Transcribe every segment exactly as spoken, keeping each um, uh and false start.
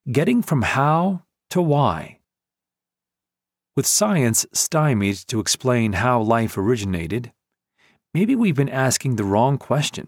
Getting from how to why. With science stymied to explain how life originated, maybe we've been asking the wrong question.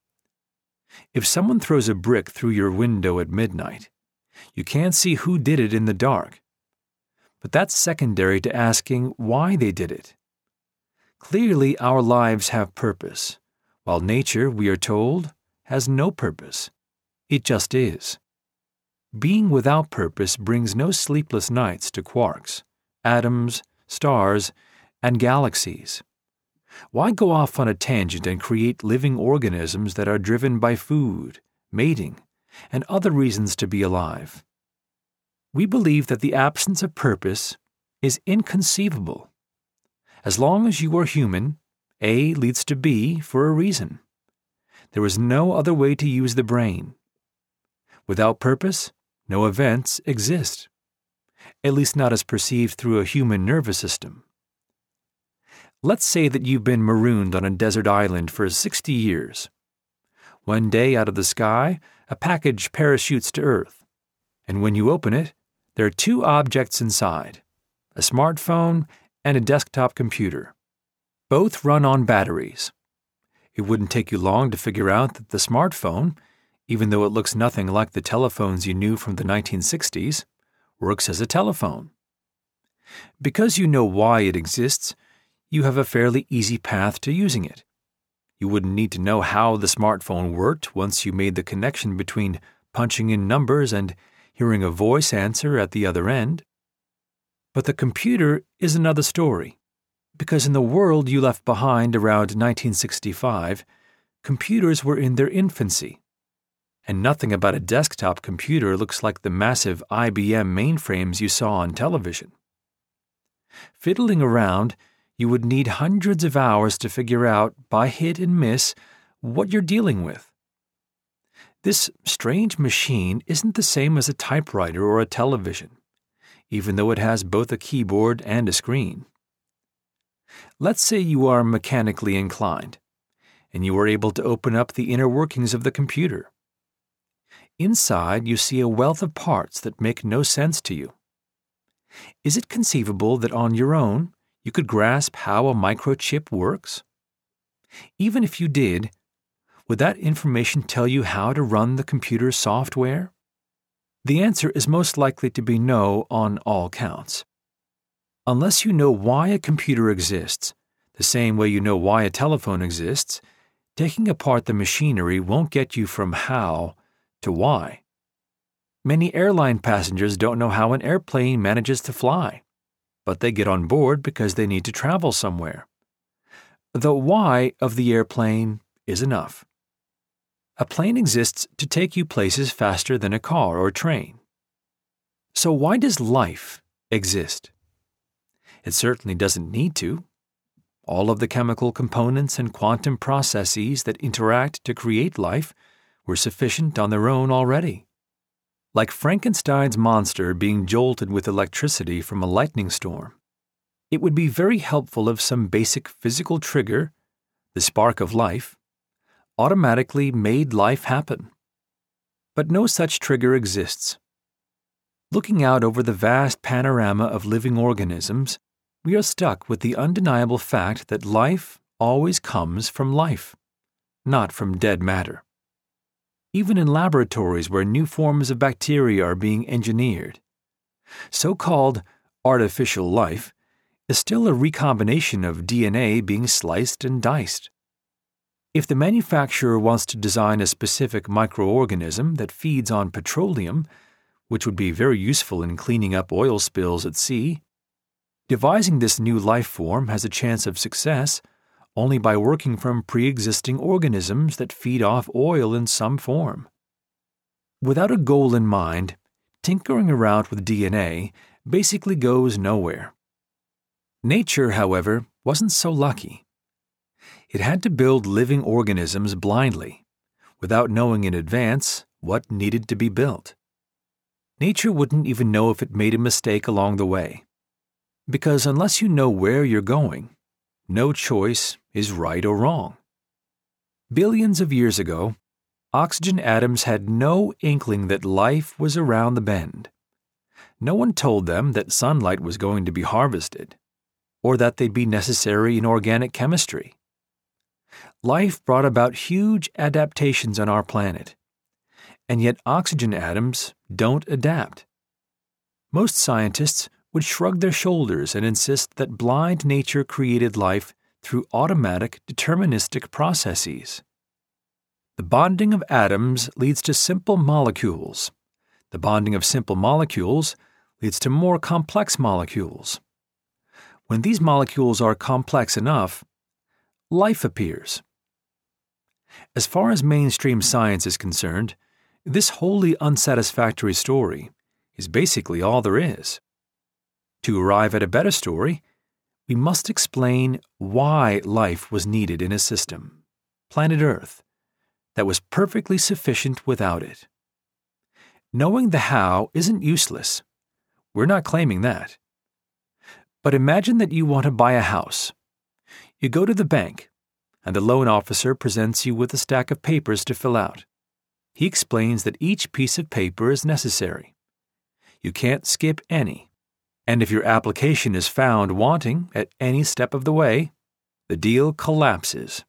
If someone throws a brick through your window at midnight, you can't see who did it in the dark. But that's secondary to asking why they did it. Clearly, our lives have purpose, while nature, we are told, has no purpose. It just is. Being without purpose brings no sleepless nights to quarks, atoms, stars, and galaxies. Why go off on a tangent and create living organisms that are driven by food, mating, and other reasons to be alive? We believe that the absence of purpose is inconceivable. As long as you are human, A leads to B for a reason. There is no other way to use the brain. Without purpose, no events exist, at least not as perceived through a human nervous system. Let's say that you've been marooned on a desert island for sixty years. One day, out of the sky, a package parachutes to Earth, and when you open it, there are two objects inside, a smartphone and a desktop computer. Both run on batteries. It wouldn't take you long to figure out that the smartphone, even though it looks nothing like the telephones you knew from the nineteen sixties, works as a telephone. Because you know why it exists, you have a fairly easy path to using it. You wouldn't need to know how the smartphone worked once you made the connection between punching in numbers and hearing a voice answer at the other end. But the computer is another story, because in the world you left behind around nineteen sixty-five, computers were in their infancy. And nothing about a desktop computer looks like the massive I B M mainframes you saw on television. Fiddling around, you would need hundreds of hours to figure out, by hit and miss, what you're dealing with. This strange machine isn't the same as a typewriter or a television, even though it has both a keyboard and a screen. Let's say you are mechanically inclined, and you are able to open up the inner workings of the computer. Inside, you see a wealth of parts that make no sense to you. Is it conceivable that on your own, you could grasp how a microchip works? Even if you did, would that information tell you how to run the computer's software? The answer is most likely to be no on all counts. Unless you know why a computer exists, the same way you know why a telephone exists, taking apart the machinery won't get you from how to why. Many airline passengers don't know how an airplane manages to fly, but they get on board because they need to travel somewhere. The why of the airplane is enough. A plane exists to take you places faster than a car or train. So why does life exist? It certainly doesn't need to. All of the chemical components and quantum processes that interact to create life were sufficient on their own already. Like Frankenstein's monster being jolted with electricity from a lightning storm, it would be very helpful if some basic physical trigger, the spark of life, automatically made life happen. But no such trigger exists. Looking out over the vast panorama of living organisms, we are stuck with the undeniable fact that life always comes from life, not from dead matter. Even in laboratories where new forms of bacteria are being engineered, so-called artificial life is still a recombination of D N A being sliced and diced. If the manufacturer wants to design a specific microorganism that feeds on petroleum, which would be very useful in cleaning up oil spills at sea, devising this new life form has a chance of success only by working from pre-existing organisms that feed off oil in some form. Without a goal in mind, tinkering around with D N A basically goes nowhere. Nature, however, wasn't so lucky. It had to build living organisms blindly, without knowing in advance what needed to be built. Nature wouldn't even know if it made a mistake along the way, because unless you know where you're going, no choice is right or wrong. Billions of years ago, oxygen atoms had no inkling that life was around the bend. No one told them that sunlight was going to be harvested, or that they'd be necessary in organic chemistry. Life brought about huge adaptations on our planet, and yet oxygen atoms don't adapt. Most scientists would shrug their shoulders and insist that blind nature created life through automatic, deterministic processes. The bonding of atoms leads to simple molecules. The bonding of simple molecules leads to more complex molecules. When these molecules are complex enough, life appears. As far as mainstream science is concerned, this wholly unsatisfactory story is basically all there is. To arrive at a better story, we must explain why life was needed in a system, planet Earth, that was perfectly sufficient without it. Knowing the how isn't useless. We're not claiming that. But imagine that you want to buy a house. You go to the bank, and the loan officer presents you with a stack of papers to fill out. He explains that each piece of paper is necessary. You can't skip any. And if your application is found wanting at any step of the way, the deal collapses.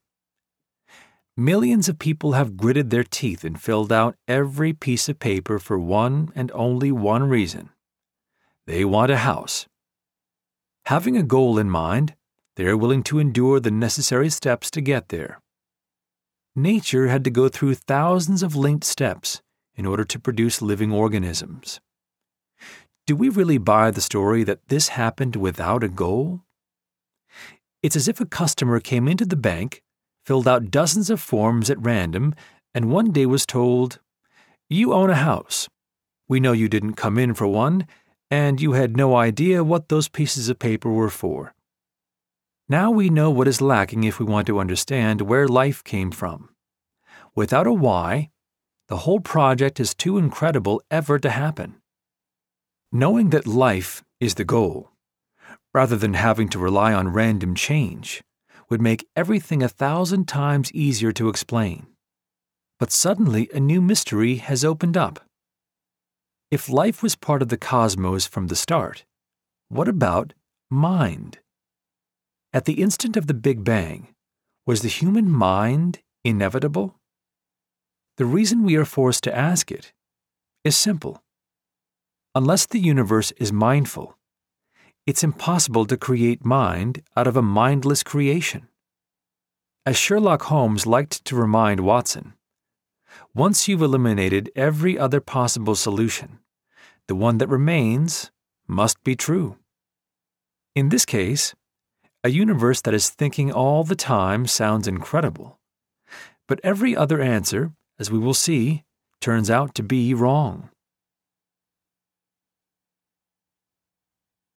Millions of people have gritted their teeth and filled out every piece of paper for one and only one reason. They want a house. Having a goal in mind, they are willing to endure the necessary steps to get there. Nature had to go through thousands of linked steps in order to produce living organisms. Do we really buy the story that this happened without a goal? It's as if a customer came into the bank, filled out dozens of forms at random, and one day was told, "You own a house. We know you didn't come in for one, and you had no idea what those pieces of paper were for." Now we know what is lacking if we want to understand where life came from. Without a why, the whole project is too incredible ever to happen. Knowing that life is the goal, rather than having to rely on random change, would make everything a thousand times easier to explain. But suddenly a new mystery has opened up. If life was part of the cosmos from the start, what about mind? At the instant of the Big Bang, was the human mind inevitable? The reason we are forced to ask it is simple. Unless the universe is mindful, it's impossible to create mind out of a mindless creation. As Sherlock Holmes liked to remind Watson, once you've eliminated every other possible solution, the one that remains must be true. In this case, a universe that is thinking all the time sounds incredible, but every other answer, as we will see, turns out to be wrong.